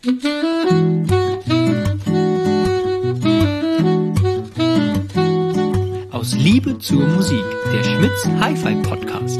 Aus Liebe zur Musik, der Schmitz Hi-Fi Podcast.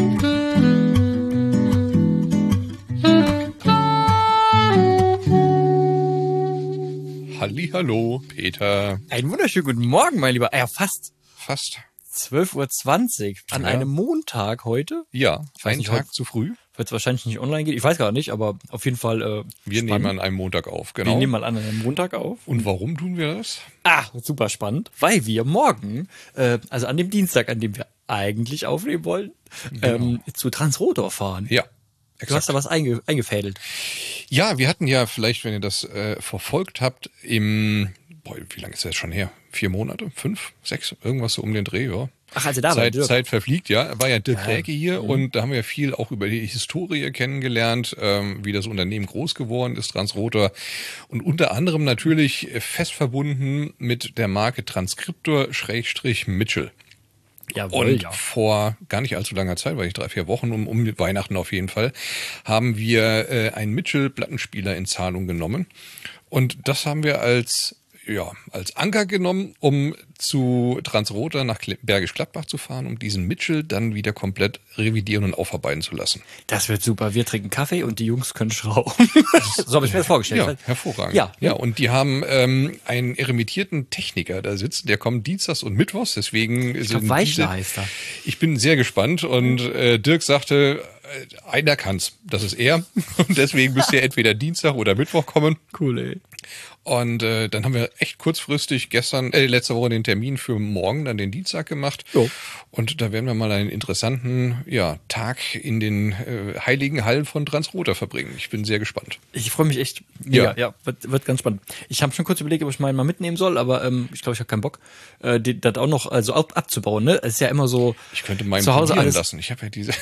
Hallihallo, Peter. Einen wunderschönen guten Morgen, mein Lieber. Ja, fast 12:20 Uhr an einem Montag heute. Ja, einen Tag zu früh. Wird es wahrscheinlich nicht online gehen. Ich weiß gar nicht, aber auf jeden Fall Wir nehmen an einem Montag auf, genau. Wir nehmen mal an einem Montag auf. Und warum tun wir das? Super spannend. Weil wir morgen, also an dem Dienstag, an dem wir eigentlich aufnehmen wollen, zu Transrotor fahren. Ja. Exakt. Du hast da was eingefädelt. Ja, wir hatten ja vielleicht, wenn ihr das verfolgt habt, wie lange ist das jetzt schon her? 4 Monate? 5, 6? Irgendwas so um den Dreh, ja. Ach, also da war Dirk. Zeit verfliegt, ja. War ja Dirk Räke hier und da haben wir viel auch über die Historie kennengelernt, wie das Unternehmen groß geworden ist, Transrotor. Und unter anderem natürlich fest verbunden mit der Marke Transcriptor-Mitchell. Jawohl, und vor gar nicht allzu langer Zeit, weil ich 3-4 Wochen um Weihnachten auf jeden Fall, haben wir einen Mitchell-Plattenspieler in Zahlung genommen. Und das haben wir als Anker genommen, um zu Transrotor nach Bergisch Gladbach zu fahren, um diesen Mitchell dann wieder komplett revidieren und aufarbeiten zu lassen. Das wird super. Wir trinken Kaffee und die Jungs können schrauben. So habe ich mir das vorgestellt. Ja, hervorragend. Ja, und die haben einen eremitierten Techniker da sitzen, der kommt dienstags und mittwochs, deswegen sind Weichler heißt er. Ich bin sehr gespannt und Dirk sagte, einer kann's, das ist er und deswegen müsst ihr entweder Dienstag oder Mittwoch kommen. Cool, ey. Und dann haben wir echt kurzfristig letzte Woche den Termin für morgen, dann den Dienstag gemacht. Jo. Und da werden wir mal einen interessanten Tag in den heiligen Hallen von Transrotor verbringen. Ich bin sehr gespannt. Ich freue mich echt. Ja, wird ganz spannend. Ich habe schon kurz überlegt, ob ich meinen mal mitnehmen soll, aber ich glaube, ich habe keinen Bock, das auch noch abzubauen. Ne? Es ist ja immer so. Ich könnte meinen zu Hause probieren lassen. Ich habe ja diese.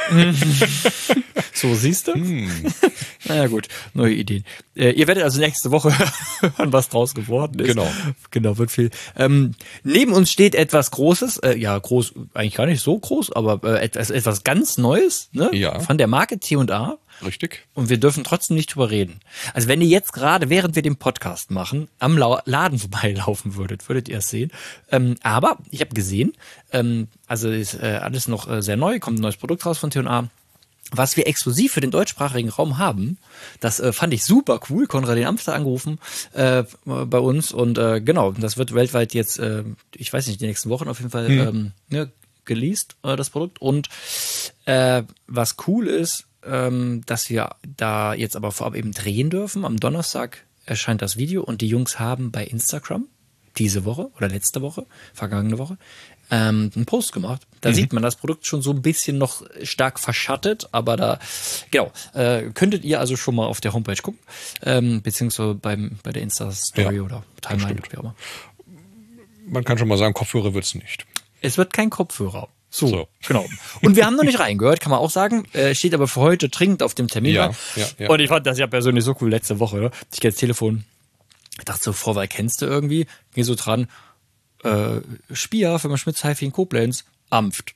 So, siehst du? Naja gut, neue Ideen. Ihr werdet also nächste Woche hören, was draus geworden ist. Genau, wird viel. Neben uns steht etwas Großes, groß, eigentlich gar nicht so groß, aber etwas ganz Neues, ne? Ja. Von der Marke T&A. Richtig. Und wir dürfen trotzdem nicht drüber reden. Also wenn ihr jetzt gerade, während wir den Podcast machen, am Laden vorbeilaufen würdet ihr es sehen. Aber ich habe gesehen, also ist alles noch sehr neu, kommt ein neues Produkt raus von T&A. Was wir exklusiv für den deutschsprachigen Raum haben, das fand ich super cool. Konrad den Amster angerufen bei uns und das wird weltweit jetzt, ich weiß nicht, die nächsten Wochen auf jeden Fall geleast, das Produkt. Und was cool ist, dass wir da jetzt aber vorab eben drehen dürfen. Am Donnerstag erscheint das Video und die Jungs haben bei Instagram diese Woche oder letzte Woche, vergangene Woche, einen Post gemacht. Da sieht man das Produkt schon so ein bisschen noch stark verschattet, aber da, könntet ihr also schon mal auf der Homepage gucken, beziehungsweise bei der Insta-Story oder Timeline. Wie auch immer. Man kann schon mal sagen, Kopfhörer wird's nicht. Es wird kein Kopfhörer. So, genau. Und wir haben noch nicht reingehört, kann man auch sagen. Steht aber für heute dringend auf dem Termin. Ja. Und ich fand das ja persönlich so cool letzte Woche. Ja? Ich gehe ins Telefon, ich dachte so, Vorwahl kennst du irgendwie? Geh so dran, Spier, Firma Schmitz Hi-Fi in Koblenz, Amft.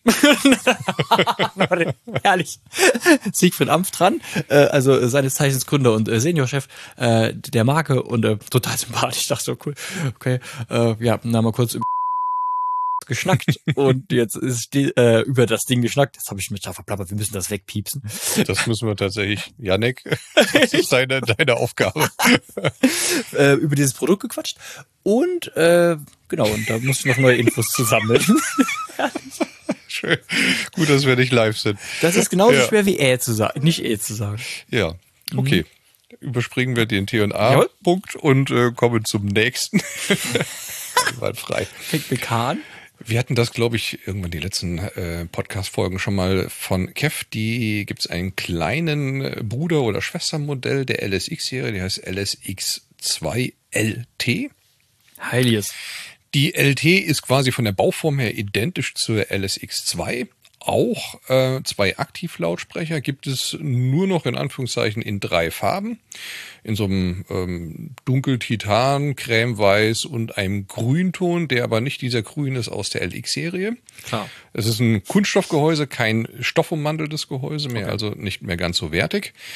Herrlich. Siegfried Amft dran, also seines Zeichens Gründer und Seniorchef der Marke und total sympathisch. Ich dachte so, cool, okay. Dann haben wir kurz geschnackt und jetzt ist über das Ding geschnackt. Jetzt habe ich mich da verplappert, wir müssen das wegpiepsen. Das müssen wir tatsächlich, Janek, das ist deine Aufgabe. Über dieses Produkt gequatscht und und da musst du noch neue Infos zusammeln. Schön. Gut, dass wir nicht live sind. Das ist genauso schwer wie zu sagen, nicht zu sagen. Ja, okay. Überspringen wir den T&A-Punkt und kommen zum nächsten. Frei. Fängt mit K an. Wir hatten das, glaube ich, irgendwann die letzten Podcast-Folgen schon mal von Kev. Die gibt's einen kleinen Bruder- oder Schwestermodell der LSX-Serie, die heißt LSX2 LT. Heiliges. Die LT ist quasi von der Bauform her identisch zur LSX2. Auch 2 Aktivlautsprecher gibt es nur noch in Anführungszeichen in 3 Farben. In so einem Dunkeltitan, Cremeweiß und einem Grünton, der aber nicht dieser Grün ist aus der LX-Serie. Klar. Es ist ein Kunststoffgehäuse, kein stoffummanteltes Gehäuse mehr, also nicht mehr ganz so wertig.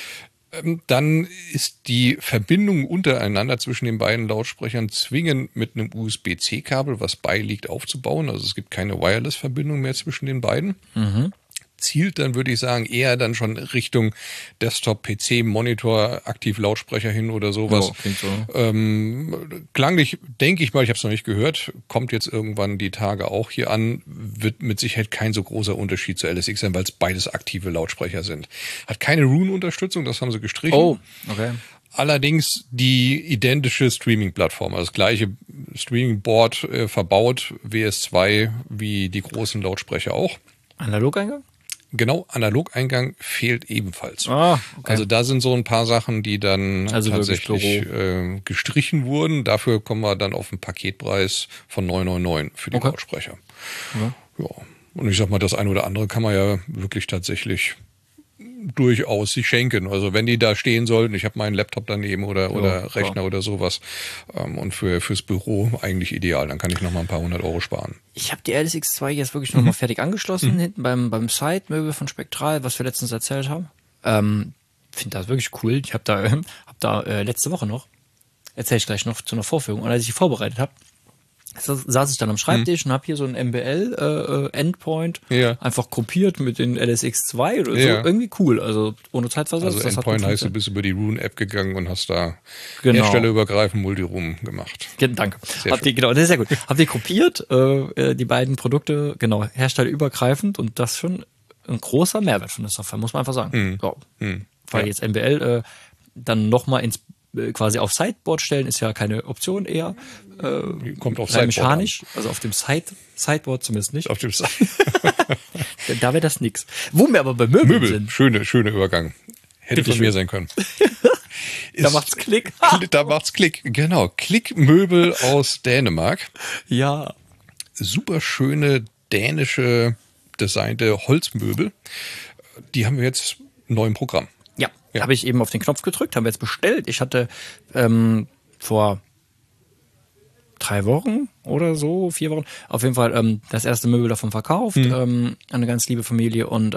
Dann ist die Verbindung untereinander zwischen den beiden Lautsprechern zwingend mit einem USB-C-Kabel, was beiliegt, aufzubauen. Also es gibt keine Wireless-Verbindung mehr zwischen den beiden. Zielt dann, würde ich sagen, eher dann schon Richtung Desktop, PC, Monitor, Aktiv-Lautsprecher hin oder sowas. Ja, so. Klanglich, denke ich mal, ich habe es noch nicht gehört, kommt jetzt irgendwann die Tage auch hier an, wird mit Sicherheit kein so großer Unterschied zu LSX sein, weil es beides aktive Lautsprecher sind. Hat keine Roon-Unterstützung, das haben sie gestrichen. Oh, okay. Allerdings die identische Streaming-Plattform, also das gleiche Streaming-Board verbaut, WS2 wie die großen Lautsprecher auch. Analogeingang? Genau, Analogeingang fehlt ebenfalls. Ah, okay. Also da sind so ein paar Sachen, die dann Also tatsächlich gestrichen wurden. Dafür kommen wir dann auf einen Paketpreis von 9,99 für die Lautsprecher. Ja. Und ich sag mal, das eine oder andere kann man ja wirklich tatsächlich durchaus sich schenken. Also wenn die da stehen sollten, ich habe meinen Laptop daneben oder Rechner oder sowas und fürs Büro eigentlich ideal, dann kann ich noch mal ein paar 100 Euro sparen. Ich habe die LSX2 jetzt wirklich noch mal fertig angeschlossen, hinten beim Side-Möbel von Spektral, was wir letztens erzählt haben. Finde das wirklich cool. Ich habe da letzte Woche noch, erzähle ich gleich noch zu einer Vorführung, und als ich die vorbereitet habe, saß ich dann am Schreibtisch und habe hier so ein MBL-Endpoint einfach kopiert mit den LSX2 oder so. Irgendwie cool, also ohne Zeitversatz. Also Endpoint heißt, du bist über die Roon-App gegangen und hast da genau. herstellerübergreifend Multiroom gemacht. Danke. Genau, das ist sehr gut. Habt ihr kopiert, die beiden Produkte, genau, herstellerübergreifend, und das schon ein großer Mehrwert von der Software, muss man einfach sagen. Weil jetzt MBL dann nochmal quasi auf Sideboard stellen, ist ja keine Option eher. Kommt auf Sideboard mechanisch, also auf dem Sideboard zumindest nicht. Auf dem Da wäre das nix. Wo wir aber bei Möbeln sind. Schöner Übergang. Hätte von mir sein können. Da macht's Klick. Da macht's Klick. Genau. Klick-Möbel aus Dänemark. Ja. Super schöne dänische designte Holzmöbel. Die haben wir jetzt neu im Programm. Ja. Habe ich eben auf den Knopf gedrückt, haben wir jetzt bestellt. Ich hatte vor 3 Wochen oder so, 4 Wochen, auf jeden Fall das erste Möbel davon verkauft, an eine ganz liebe Familie, und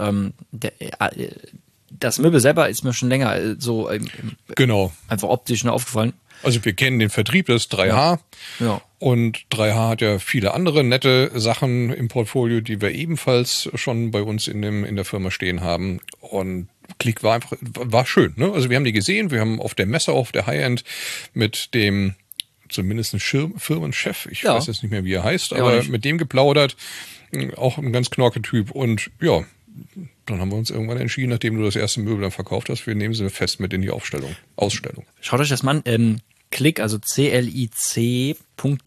das Möbel selber ist mir schon länger so genau. einfach optisch aufgefallen. Also wir kennen den Vertrieb, das ist 3H. Ja. Und 3H hat ja viele andere nette Sachen im Portfolio, die wir ebenfalls schon bei uns in der Firma stehen haben. Und Klick war schön, ne? Also wir haben die gesehen, wir haben auf der Messe, auf der High-End mit dem zumindest ein Firmenchef, ich weiß jetzt nicht mehr, wie er heißt, aber mit dem geplaudert, auch ein ganz Knorke-Typ, und ja, dann haben wir uns irgendwann entschieden, nachdem du das erste Möbel dann verkauft hast, wir nehmen sie fest mit in die Ausstellung. Schaut euch das mal an, Klick, also clic.dk.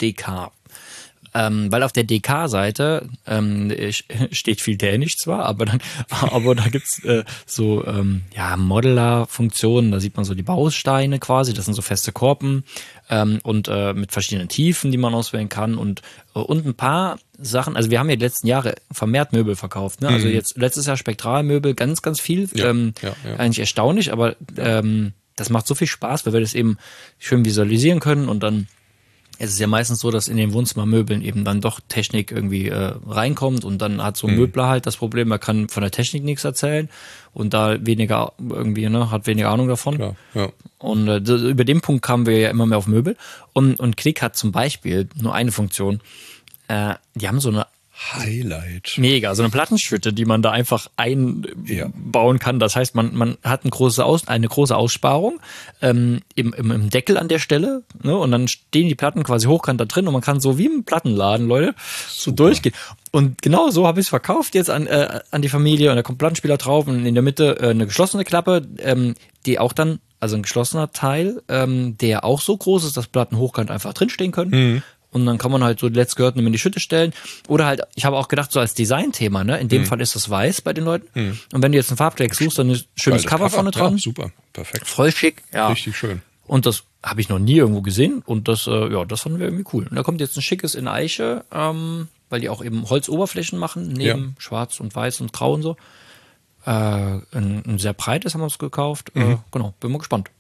Weil auf der DK-Seite steht viel Dänisch zwar, aber da gibt's Modeler-Funktionen, da sieht man so die Bausteine quasi, das sind so feste Korpen und mit verschiedenen Tiefen, die man auswählen kann, und ein paar Sachen, also wir haben ja die letzten Jahre vermehrt Möbel verkauft, ne? Also jetzt letztes Jahr Spektralmöbel ganz, ganz viel, eigentlich erstaunlich, aber das macht so viel Spaß, weil wir das eben schön visualisieren können, und dann es ist ja meistens so, dass in den Wohnzimmermöbeln eben dann doch Technik irgendwie reinkommt, und dann hat so ein Möbler halt das Problem, er kann von der Technik nichts erzählen und da weniger irgendwie, hat weniger Ahnung davon. Klar, ja. Und über den Punkt kamen wir ja immer mehr auf Möbel. Und Klick hat zum Beispiel nur eine Funktion. Die haben so eine Highlight. Mega, so eine Plattenschütte, die man da einfach einbauen kann. Das heißt, man hat eine große Aussparung im Deckel an der Stelle, ne? Und dann stehen die Platten quasi hochkant da drin, und man kann so wie im Plattenladen, Leute, so durchgehen. Und genau so habe ich es verkauft jetzt an die Familie, und da kommt Plattenspieler drauf, und in der Mitte eine geschlossene Klappe, die auch dann, also ein geschlossener Teil, der auch so groß ist, dass Platten hochkant einfach drinstehen können. Und dann kann man halt so Let's Gehört in die Schütte stellen. Oder halt, ich habe auch gedacht, so als Designthema, ne? In dem Fall ist das weiß bei den Leuten. Und wenn du jetzt ein Farbdeck suchst, dann ist ein schönes Cover vorne dran. Ja, super, perfekt. Voll schick. Ja. Richtig schön. Und das habe ich noch nie irgendwo gesehen. Und das fanden wir irgendwie cool. Und da kommt jetzt ein schickes in Eiche, weil die auch eben Holzoberflächen machen, neben Schwarz und Weiß und Grau und so. Ein sehr breites haben wir uns gekauft. Genau, bin mal gespannt.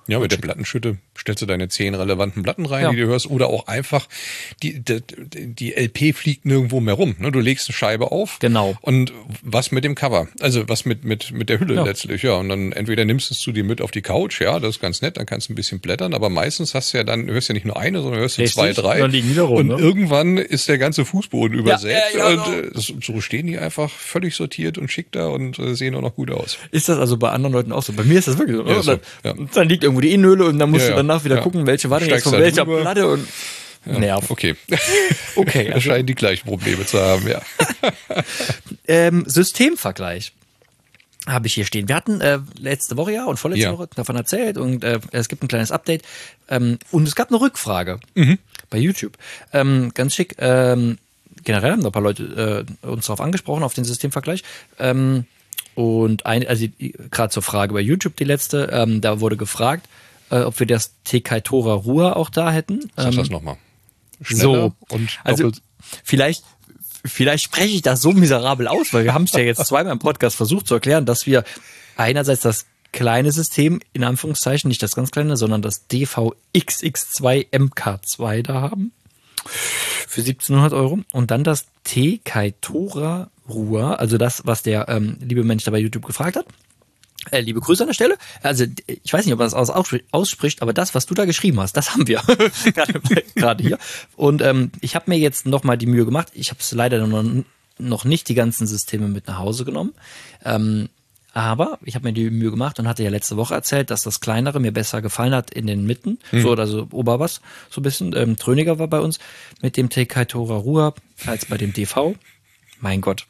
Ja, mit der Plattenschütte stellst du deine 10 relevanten Platten rein, Ja. die du hörst, oder auch einfach, die LP fliegt nirgendwo mehr rum. Ne? Du legst eine Scheibe auf. Genau. Und was mit dem Cover? Also was mit der Hülle Ja. letztlich, ja. Und dann entweder nimmst du es zu dir mit auf die Couch, ja, das ist ganz nett, dann kannst du ein bisschen blättern, aber meistens hörst du nicht nur eine, sondern hörst du Richtig. 2, 3. Dann liegen die da rum, und ne? irgendwann ist der ganze Fußboden übersät. ja, und so stehen die einfach völlig sortiert und schick da und sehen auch noch gut aus. Ist das also bei anderen Leuten auch so? Bei mir ist das wirklich so. Ja, oder? so, ja. Dann liegt irgendwo die Innenhülle und dann musst Ja, du danach wieder ja. gucken, welche war denn jetzt Steigst von da welcher drüber. Platte und nervt. Okay. Okay, Wir also, scheinen die gleichen Probleme zu haben, ja. Systemvergleich habe ich hier stehen. Wir hatten letzte Woche und vorletzte Ja. Woche davon erzählt und es gibt ein kleines Update und es gab eine Rückfrage bei YouTube. Ganz schick. Generell haben da ein paar Leute uns darauf angesprochen, auf den Systemvergleich. Und gerade zur Frage bei YouTube, die letzte, da wurde gefragt, ob wir das Tekatora Ruhr auch da hätten. Sag das nochmal. So, und also doppelt. vielleicht spreche ich das so miserabel aus, weil wir haben es ja jetzt zweimal im Podcast versucht zu erklären, dass wir einerseits das kleine System, in Anführungszeichen, nicht das ganz kleine, sondern das DVXX2 MK2 da haben. Für 1.700 € und dann das Tekatora Ruhr, also das, was der liebe Mensch da bei YouTube gefragt hat. Liebe Grüße an der Stelle. Also ich weiß nicht, ob man das ausspricht, aber das, was du da geschrieben hast, das haben wir gerade hier. Und ich habe mir jetzt noch mal die Mühe gemacht. Ich habe es leider noch nicht die ganzen Systeme mit nach Hause genommen. Aber ich habe mir die Mühe gemacht und hatte ja letzte Woche erzählt, dass das Kleinere mir besser gefallen hat in den Mitten, so oder so Oberwas, so ein bisschen. Tröniger war bei uns mit dem Tekatora Ruhr als bei dem DV. Mein Gott.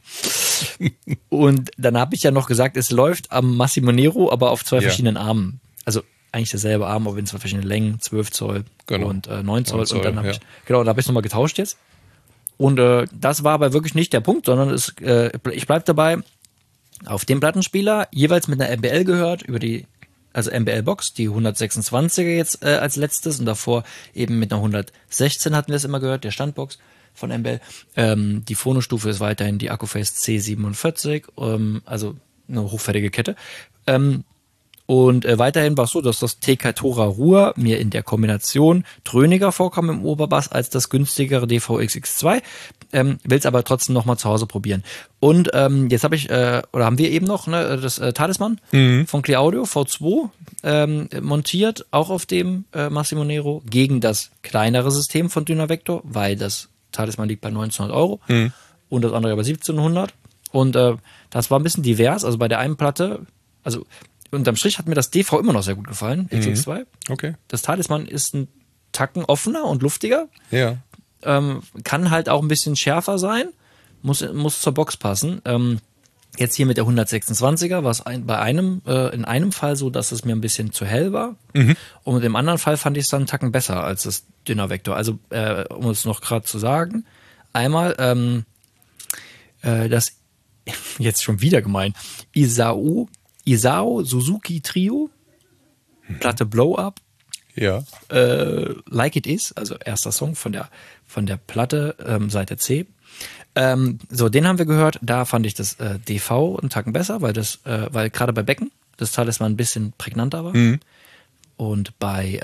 Und dann habe ich ja noch gesagt, es läuft am Massimo Nero, aber auf zwei verschiedenen Armen. Also eigentlich derselbe Arm, aber in zwei verschiedenen Längen, 12 Zoll Genau. und 9 Zoll. 9 Zoll, und dann habe ja. da habe ich nochmal getauscht jetzt. Und das war aber wirklich nicht der Punkt, sondern ich bleib dabei, auf dem Plattenspieler jeweils mit einer MBL gehört, also MBL-Box, die 126er jetzt als letztes und davor eben mit einer 116 hatten wir es immer gehört, der Standbox von MBL. Die Phonostufe ist weiterhin die Accuphase C47, also eine hochwertige Kette. Und weiterhin war es so, dass das Tekatora Ruhr mir in der Kombination tröniger vorkam im Oberbass als das günstigere DVXX2, will es aber trotzdem nochmal zu Hause probieren. Und jetzt habe ich, haben wir eben noch das Talisman von Clear Audio V2 montiert, auch auf dem Massimo Nero, gegen das kleinere System von Dynavector, weil das Talisman liegt bei 1.900 € und das andere bei 1.700. Und das war ein bisschen divers, also bei der einen Platte, also unterm Strich hat mir das DV immer noch sehr gut gefallen, XX2. Okay. Das Talisman ist ein Tacken offener und luftiger, Ja. kann halt auch ein bisschen schärfer sein, muss zur Box passen. Jetzt hier mit der 126er war es in einem Fall so, dass es mir ein bisschen zu hell war. Und im anderen Fall fand ich es dann einen Tacken besser als das Dynavector. Also, um es noch gerade zu sagen, einmal das, jetzt schon wieder gemein, Isao Suzuki Trio, Platte Blow Up, Ja. Like It Is, also erster Song von der Platte, Seite C. So, den haben wir gehört. Da fand ich das DV einen Tacken besser, weil gerade bei Becken das Talisman ein bisschen prägnanter war. Und bei,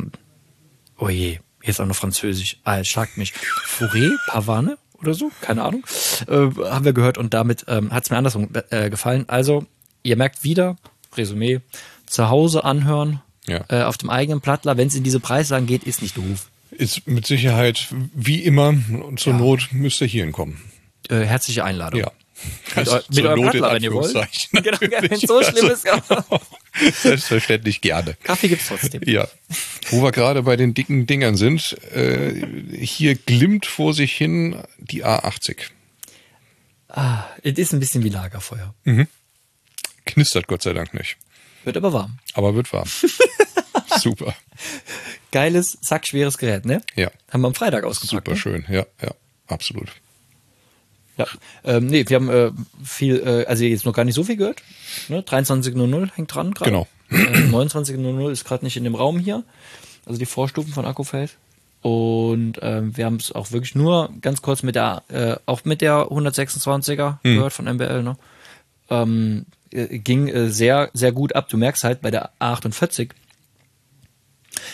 oh je, jetzt auch noch Französisch. Schlagt mich. Fourré, Pavane oder so, keine Ahnung. Haben wir gehört und damit hat es mir andersrum gefallen. Also, ihr merkt wieder, Resümee, zu Hause anhören, Ja. auf dem eigenen Plattler, wenn es in diese Preislagen geht, ist nicht doof. Ist mit Sicherheit wie immer und zur Not müsst ihr hierhin kommen. Herzliche Einladung. Ja. Mit Zur eurem Not in Plattler, wenn ihr wollt. Anführungszeichen, Genau, wenn es natürlich. so schlimm ist. Selbstverständlich gerne. Kaffee gibt's trotzdem. Ja. Wo wir gerade bei den dicken Dingern sind, hier glimmt vor sich hin die A80. Es ist ein bisschen wie Lagerfeuer. Knistert Gott sei Dank nicht. Wird aber warm. Aber wird warm. Super. Geiles, sackschweres Gerät, ne? Ja. Haben wir am Freitag ausgepackt. Super schön. Ja, ja, absolut. Ja. Nee, wir haben viel, also jetzt noch gar nicht so viel gehört. Ne? 23.00 hängt dran gerade. Genau. 29.00 ist gerade nicht in dem Raum hier. Also die Vorstufen von Accuphase. Und wir haben es auch wirklich nur ganz kurz auch mit der 126er gehört von MBL, ne? Ging sehr, sehr gut ab. Du merkst halt bei der A48,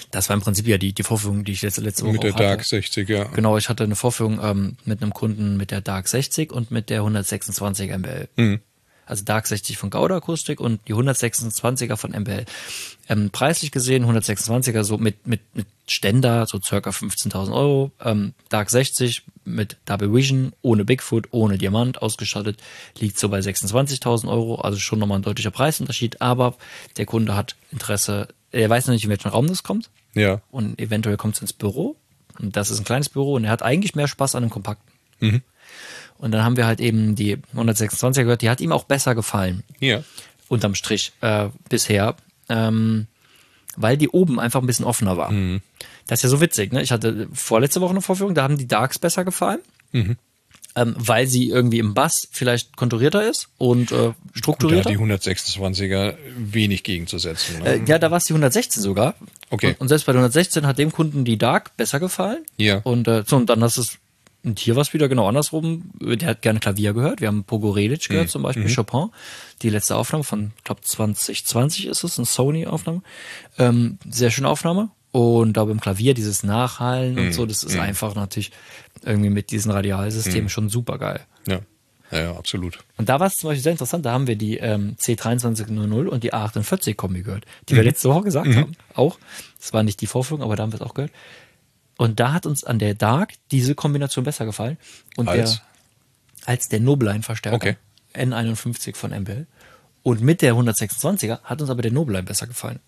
Das war im Prinzip ja die Vorführung, die ich letzte Woche mit der auch hatte. Dark 60, ja. Genau, ich hatte eine Vorführung mit einem Kunden mit der Dark 60 und mit der 126 MBL. Also Dark 60 von Gauder Akustik und die 126er von MBL. Preislich gesehen 126er so mit Ständer, so circa 15.000 Euro. Dark 60 mit Double Vision, ohne Bigfoot, ohne Diamant ausgestattet, liegt so bei 26.000 Euro. Also schon nochmal ein deutlicher Preisunterschied. Aber der Kunde hat Interesse, er weiß noch nicht, in welchen Raum das kommt. Ja. Und eventuell kommt es ins Büro. Und das ist ein kleines Büro und er hat eigentlich mehr Spaß an einem kompakten. Und dann haben wir halt eben die 126er gehört, die hat ihm auch besser gefallen. Ja. Unterm Strich bisher, weil die oben einfach ein bisschen offener war. Das ist ja so witzig, ne? Ich hatte vorletzte Woche eine Vorführung, da haben die Darks besser gefallen, weil sie irgendwie im Bass vielleicht konturierter ist und Da strukturierter. hat die 126er wenig gegenzusetzen. Ne? Ja, da war es die 116 sogar. Okay. Und selbst bei der 116 hat dem Kunden die Dark besser gefallen. Ja. Und und dann hast es und hier war es wieder genau andersrum. Der hat gerne Klavier gehört. Wir haben Pogorelic gehört, zum Beispiel Chopin. Die letzte Aufnahme von, ich glaube 2020 ist es, eine Sony-Aufnahme. Sehr schöne Aufnahme. Und da beim Klavier dieses Nachhallen und so, das ist einfach natürlich irgendwie mit diesem Radialsystem schon super geil. Ja. Ja, absolut. Und da war es zum Beispiel sehr interessant, da haben wir die C2300 und die A48-Kombi gehört, die wir letzte Woche gesagt haben. Auch. Das war nicht die Vorführung, aber da haben wir es auch gehört. Und da hat uns an der Dark diese Kombination besser gefallen. Und als der Nobeline-Verstärker. Okay. N51 von MBL. Und mit der 126er hat uns aber der Nobeline besser gefallen.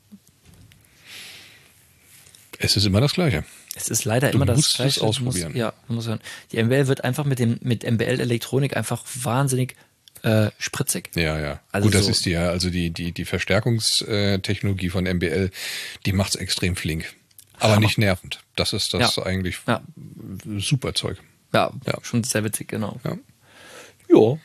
Es ist immer das Gleiche. Es ist leider immer das musst Gleiche. es ausprobieren. Muss hören. Die MBL wird einfach mit MBL Elektronik einfach wahnsinnig spritzig. Ja. Also Gut, das so- ist die Verstärkungstechnologie von MBL, die macht's extrem flink. Aber nicht nervend. Das ist das eigentlich Ja. super Zeug. Ja, Ja. schon sehr witzig, genau. Ja. Ja.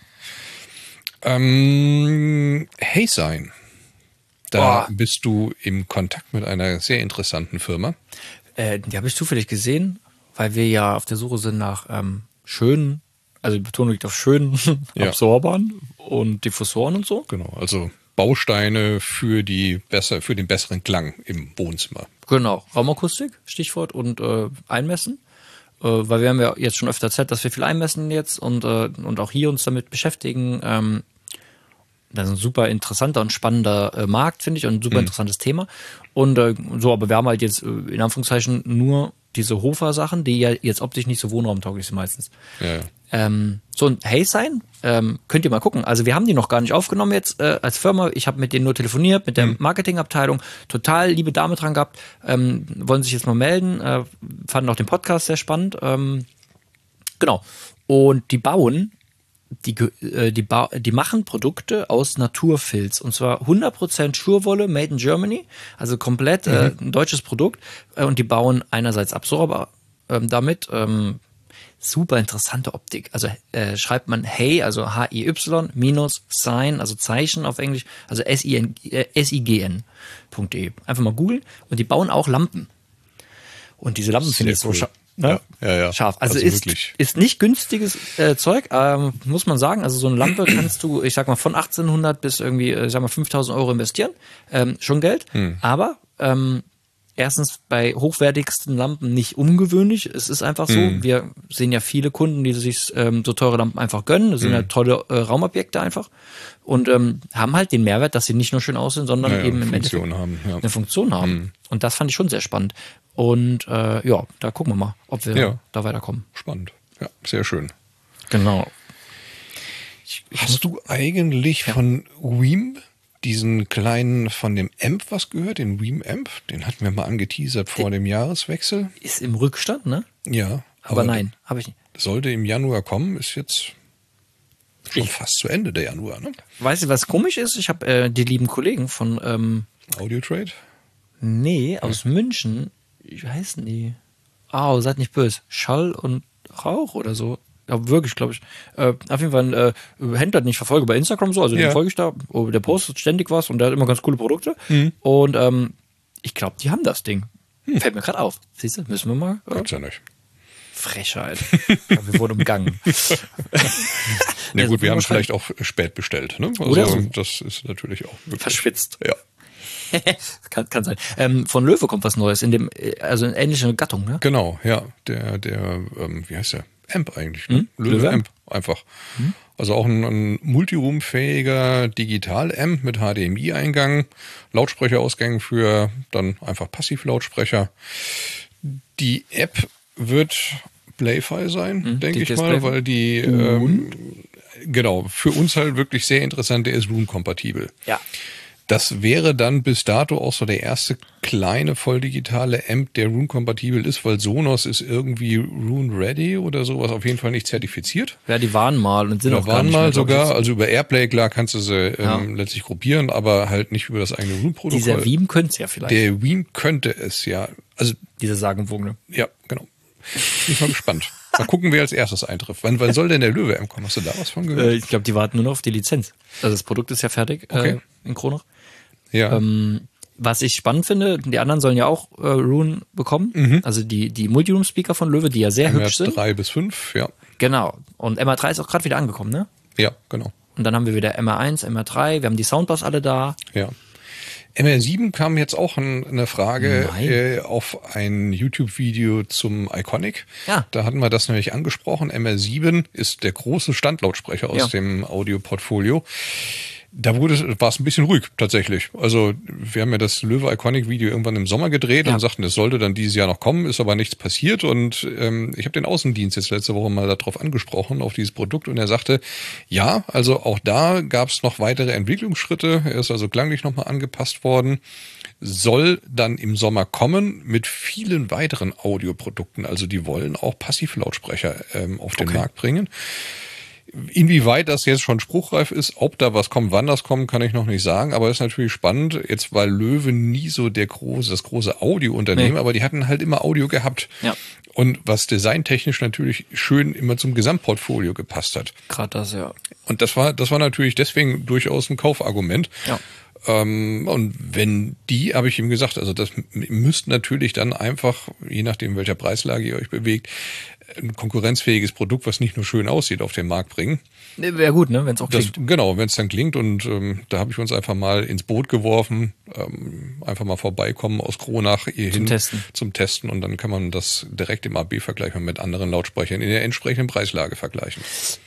Hey sein. Da Boah. bist du im Kontakt mit einer sehr interessanten Firma. Die habe ich zufällig gesehen, weil wir ja auf der Suche sind nach schönen, also die Betonung liegt auf schönen Ja. Absorbern und Diffusoren und so. Genau, also Bausteine für den besseren Klang im Wohnzimmer. Genau, Raumakustik, Stichwort, und Einmessen. Weil wir haben ja jetzt schon öfter erzählt, dass wir viel einmessen jetzt und auch hier uns damit beschäftigen. Das ist ein super interessanter und spannender Markt, finde ich, und ein super interessantes Thema. Und aber wir haben halt jetzt in Anführungszeichen nur diese Hofer-Sachen, die ja jetzt optisch nicht so wohnraumtauglich sind meistens. Ja. So ein Hey-Sign, könnt ihr mal gucken. Also wir haben die noch gar nicht aufgenommen jetzt als Firma. Ich habe mit denen nur telefoniert, mit der Marketingabteilung. Total liebe Dame dran gehabt. Wollen sich jetzt mal melden. Fanden auch den Podcast sehr spannend. Genau. Und die bauen, die machen Produkte aus Naturfilz. Und zwar 100% Schurwolle, made in Germany. Also komplett ein deutsches Produkt. Und die bauen einerseits Absorber damit. Super interessante Optik. Also schreibt man Hey, also H-I-Y minus Sign, also Zeichen auf Englisch, also sign.de. Einfach mal googeln. Und die bauen auch Lampen. Und diese Lampen finde ich so cool. scharf. Ne? Ja. Scharf. Also wirklich. ist nicht günstiges Zeug, muss man sagen. Also so eine Lampe kannst du, ich sag mal, von 1800 bis irgendwie, ich sag mal, 5.000 Euro investieren. Schon Geld. Aber erstens bei hochwertigsten Lampen nicht ungewöhnlich. Es ist einfach so. Wir sehen ja viele Kunden, die sich so teure Lampen einfach gönnen. Das sind ja tolle Raumobjekte einfach. Und haben halt den Mehrwert, dass sie nicht nur schön aussehen, sondern eben im Funktion Endeffekt haben. Ja. eine Funktion haben. Und das fand ich schon sehr spannend. Und ja, da gucken wir mal, ob wir da weiterkommen. Spannend. Ja, sehr schön. Genau. Hast du eigentlich von Weem, diesen kleinen von dem Amp was gehört, den Weem Amp? Den hatten wir mal angeteasert vor dem Jahreswechsel. Ist im Rückstand, ne? Ja. Aber nein, habe ich nicht. Sollte im Januar kommen, ist jetzt schon fast zu Ende der Januar, ne? Weißt du, was komisch ist? Ich habe die lieben Kollegen von Audiotrade? aus München, wie heißen die? Seid nicht böse. Schall und Rauch oder so. Ja, wirklich, glaube ich. Auf jeden Fall ein Händler, den ich verfolge bei Instagram so, also den folge ich da. Der postet ständig was und der hat immer ganz coole Produkte. Und ich glaube, die haben das Ding. Fällt mir gerade auf. Siehst du, müssen wir mal. Gibt's ja nicht. Frechheit. Ja, wir wurden umgangen. Na gut, wir haben es vielleicht auch spät bestellt, ne? Also Oder so. das ist natürlich auch wirklich. Verschwitzt. Ja. Kann sein. Von Löwe kommt was Neues, also in ähnlicher Gattung, ne? Genau, ja. Wie heißt der? Amp eigentlich, ne? Löwe Amp, einfach. Also auch ein multiroomfähiger Digital-Amp mit HDMI-Eingang, Lautsprecherausgang für dann einfach Passivlautsprecher. Die App wird Playfy sein, denke ich mal, weil die, genau, für uns halt wirklich sehr interessant, der ist Room-kompatibel. Ja. Das wäre dann bis dato auch so der erste kleine volldigitale Amp, der Room-kompatibel ist, weil Sonos ist irgendwie Room-ready oder sowas, auf jeden Fall nicht zertifiziert. Ja, die waren mal und sind auch gar waren nicht mal mehr, sogar, also über Airplay, klar kannst du sie letztlich gruppieren, aber halt nicht über das eigene Room-Protokoll. Dieser Veeam könnte es ja vielleicht. Der Veeam könnte es, ja. Also Diese sagenumwogene. ja, genau. Bin ich mal gespannt. Mal gucken, wer als erstes eintrifft. Wann soll denn der Löwe-Amp kommen? Hast du da was von gehört? Ich glaube, die warten nur noch auf die Lizenz. Also das Produkt ist ja fertig in Kronach. Ja. Was ich spannend finde, die anderen sollen ja auch Rune bekommen. Also die Multiroom-Speaker von Löwe, die ja sehr hübsch sind. 3 bis 5, ja. Genau. Und MR3 ist auch gerade wieder angekommen, ne? Ja, genau. Und dann haben wir wieder MR1, MR3, wir haben die Soundbars alle da. Ja. MR7 kam jetzt auch eine Frage auf ein YouTube-Video zum Iconic. Ja. Da hatten wir das nämlich angesprochen. MR7 ist der große Standlautsprecher aus dem Audio-Portfolio. Da war es ein bisschen ruhig, tatsächlich. Also, wir haben ja das Löwe Iconic Video irgendwann im Sommer gedreht und sagten, es sollte dann dieses Jahr noch kommen, ist aber nichts passiert. Und ich habe den Außendienst jetzt letzte Woche mal darauf angesprochen, auf dieses Produkt. Und er sagte, ja, also auch da gab es noch weitere Entwicklungsschritte. Er ist also klanglich nochmal angepasst worden. Soll dann im Sommer kommen mit vielen weiteren Audioprodukten. Also die wollen auch Passivlautsprecher auf den Markt bringen. Inwieweit das jetzt schon spruchreif ist, ob da was kommt, wann das kommt, kann ich noch nicht sagen. Aber ist natürlich spannend. Jetzt war Löwe nie so das große Audiounternehmen, aber die hatten halt immer Audio gehabt. Ja. Und was designtechnisch natürlich schön immer zum Gesamtportfolio gepasst hat. Gerade das, ja. Und das war natürlich deswegen durchaus ein Kaufargument. Ja. Und wenn habe ich ihm gesagt, also das müsst natürlich dann einfach, je nachdem welcher Preislage ihr euch bewegt, ein konkurrenzfähiges Produkt, was nicht nur schön aussieht, auf den Markt bringen. Wäre gut, ne, wenn es auch klingt. Genau, wenn es dann klingt. Und da habe ich uns einfach mal ins Boot geworfen, einfach mal vorbeikommen aus Kronach zum Testen. Und dann kann man das direkt im AB-Vergleich mit anderen Lautsprechern in der entsprechenden Preislage vergleichen.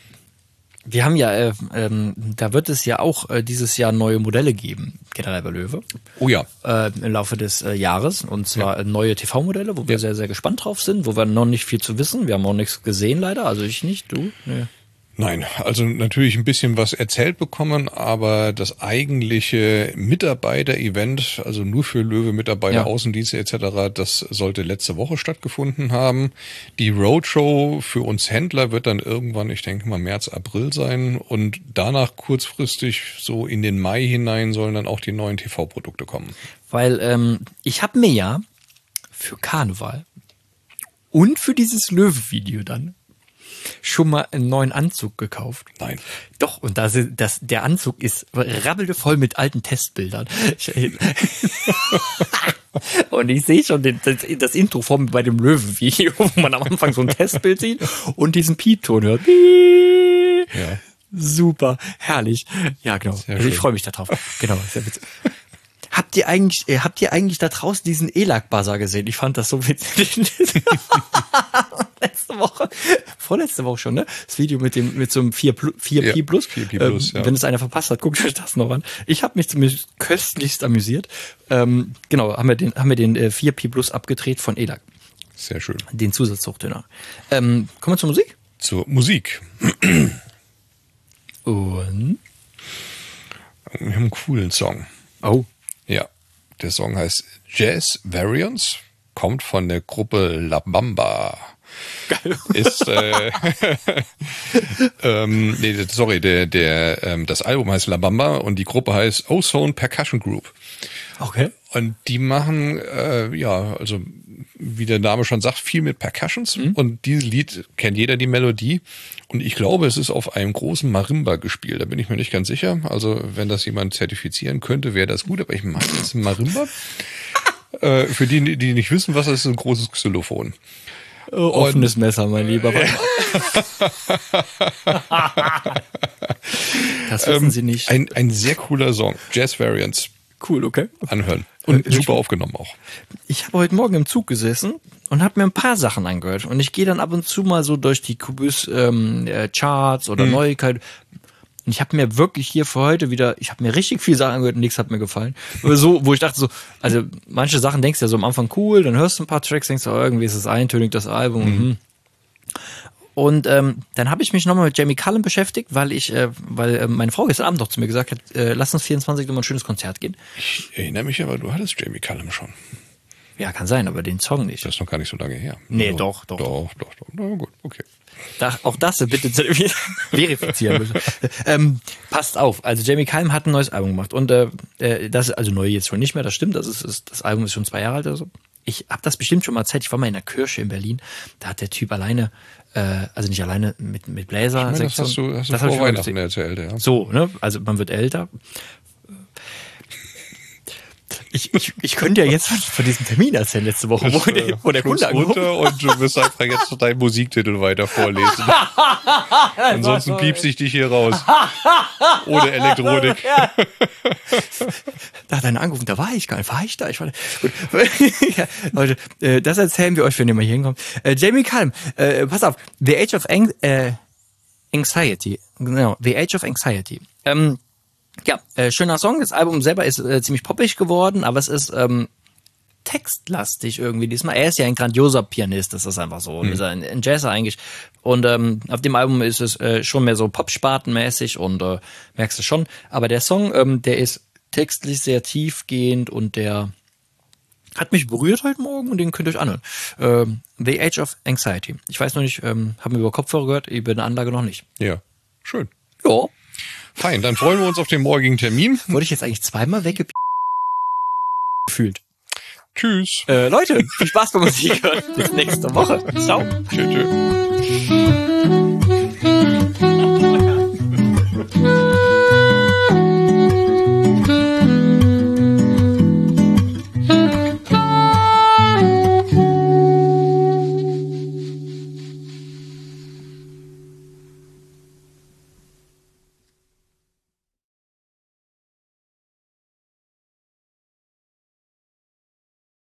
Wir haben ja, da wird es ja auch dieses Jahr neue Modelle geben, generell bei Löwe. Oh ja. Im Laufe des Jahres. Und zwar neue TV-Modelle, wo wir sehr, sehr gespannt drauf sind, wo wir noch nicht viel zu wissen. Wir haben auch nichts gesehen leider, also ich nicht, du? Nee. Nein, also natürlich ein bisschen was erzählt bekommen, aber das eigentliche Mitarbeiter-Event, also nur für Löwe-Mitarbeiter, Außendienste etc., das sollte letzte Woche stattgefunden haben. Die Roadshow für uns Händler wird dann irgendwann, ich denke mal März, April sein und danach kurzfristig so in den Mai hinein sollen dann auch die neuen TV-Produkte kommen. Weil ich habe mir ja für Karneval und für dieses Löwe-Video dann schon mal einen neuen Anzug gekauft. Nein. Doch, und der Anzug ist rabbelvoll mit alten Testbildern. Und ich sehe schon das Intro bei dem Löwen-Video, wo man am Anfang so ein Testbild sieht und diesen Piepton hört. Ja. Super, herrlich. Ja, genau. Also ich freue mich da drauf. Genau, sehr witzig. Habt ihr eigentlich da draußen diesen ELAC-Buzzer gesehen? Ich fand das so witzig. Vorletzte Woche schon, ne? Das Video mit so einem 4P Plus. 4P Plus, Wenn es einer verpasst hat, guckt euch das noch an. Ich habe mich zumindest köstlichst amüsiert. Genau, haben wir den 4P Plus abgedreht von ELAC. Sehr schön. Den Zusatzhochtöner. Kommen wir zur Musik? Zur Musik. Und? Wir haben einen coolen Song. Oh. Ja, der Song heißt Jazz Variants, kommt von der Gruppe La Bamba. Geil. Ist, das Album heißt La Bamba und die Gruppe heißt Ozone Percussion Group. Okay. Und die machen, also wie der Name schon sagt, viel mit Percussions. Und dieses Lied kennt jeder die Melodie. Und ich glaube, es ist auf einem großen Marimba gespielt. Da bin ich mir nicht ganz sicher. Also wenn das jemand zertifizieren könnte, wäre das gut. Aber ich meine, es ist ein Marimba. Für die nicht wissen, was das ist, ein großes Xylophon. Offenes Messer, mein Lieber. Das wissen Sie nicht. Ein sehr cooler Song. Jazz Variants. Cool, okay. Anhören. Und super aufgenommen auch. Ich habe heute Morgen im Zug gesessen und habe mir ein paar Sachen angehört. Und ich gehe dann ab und zu mal so durch die Kubus Charts oder Neuigkeiten. Und ich habe mir wirklich hier für heute wieder, ich habe mir richtig viel Sachen angehört und nichts hat mir gefallen. So, wo ich dachte so, also manche Sachen denkst du ja so am Anfang cool, dann hörst du ein paar Tracks, denkst du, oh, irgendwie ist es eintönig, das Album. Und dann habe ich mich nochmal mit Jamie Cullum beschäftigt, weil meine Frau gestern Abend noch zu mir gesagt hat, lass uns 24 nochmal ein schönes Konzert gehen. Ich erinnere mich aber, du hattest Jamie Cullum schon. Ja, kann sein, aber den Song nicht. Das ist noch gar nicht so lange her. Nee, also, doch. Na gut, okay. Auch das bitte verifizieren. Passt auf, also Jamie Cullum hat ein neues Album gemacht und das ist also neu jetzt schon nicht mehr, das stimmt, das Album ist schon 2 Jahre alt oder so. Ich habe das bestimmt schon mal erzählt, ich war mal in der Kirche in Berlin, da hat der Typ alleine, also nicht alleine mit Bläser. Ich meine, das hast du vor Weihnachten erzählt, ja. So, ne, also man wird älter. Ich könnte ja jetzt von diesem Termin erzählen letzte Woche, wo der Kunde runter und du wirst einfach jetzt deinen Musiktitel weiter vorlesen. Ansonsten piepst ich dich hier raus. Ohne Elektronik. Da hat einer angerufen, da war ich gar nicht. War ich da? Gut. Ja, Leute, das erzählen wir euch, wenn ihr mal hier hinkommt. Jamie Cullum, pass auf, The Age of Anxiety. Genau, The Age of Anxiety. Ja, schöner Song. Das Album selber ist ziemlich poppig geworden, aber es ist textlastig irgendwie diesmal. Er ist ja ein grandioser Pianist, das ist einfach so. Und ist ein Jazzer eigentlich. Und auf dem Album ist es schon mehr so Popspartenmäßig und merkst du schon. Aber der Song, der ist textlich sehr tiefgehend und der hat mich berührt heute Morgen und den könnt ihr euch anhören. The Age of Anxiety. Ich weiß noch nicht, haben wir über Kopfhörer gehört, über eine Anlage noch nicht. Ja, schön. Ja. Fein, dann freuen wir uns auf den morgigen Termin. Wurde ich jetzt eigentlich zweimal gefühlt. Tschüss. Leute, viel Spaß beim Musik hören. Bis nächste Woche. Ciao. Tschüss.